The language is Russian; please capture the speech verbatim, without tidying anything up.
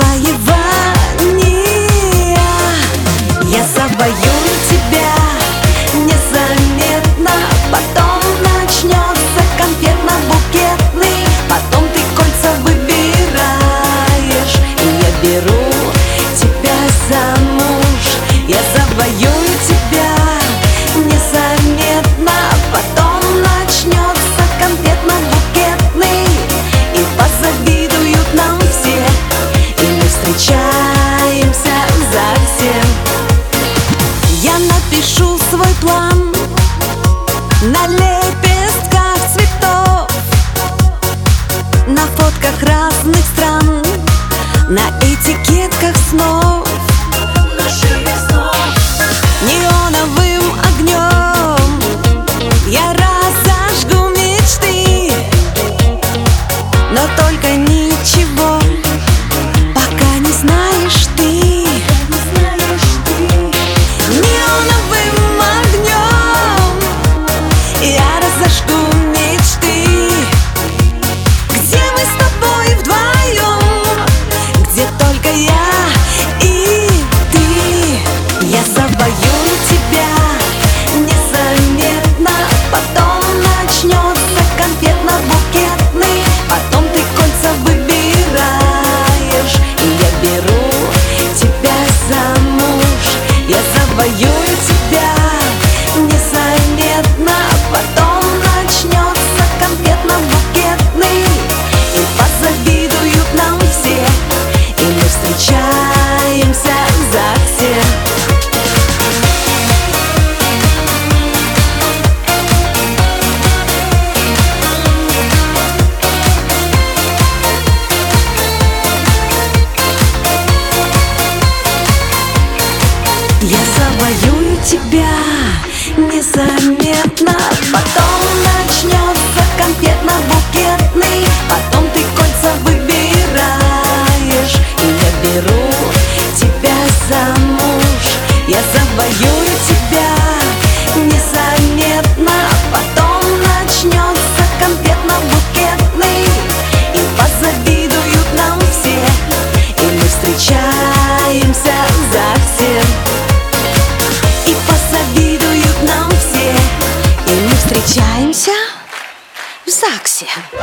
завоевания. Я завоюю тебя незаметно, потом начнется конфетно-букетный, потом ты кольца выбираешь, и я беру тебя замуж. Я завоюю тебя незаметно, потом начнется конфетно-букетный, и позавидуют нам все, и мы встречаемся совсем. Я напишу свой план на лепестках цветов, на фотках разных стран, на этикетках снов. Неоновым огнем я разожгу мечты, но только ничего пока не знаешь ты. Неоновым огнем я разожгу мечты, где мы с тобой вдвоем, где только я и ты. Я завоюю тебя незаметно, потом начнется конфетно-букетный, потом ты кольца выбираешь, и я беру тебя замуж. Я завоюю тебя незаметно, потом начнется конфетно-букетный, и позавидуют нам все, и мы встречаемся совсем. Я завоюю тебя незаметно, потом начнется конфетно-букетный, потом ты кольца выбираешь, и я беру тебя замуж. Я завоюю тебя незаметно, потом начнется конфетно-букетный, и позавидуют нам все, и мы встречаемся совсем. И позавидуют нам все, и мы встречаемся в ЗАГСе.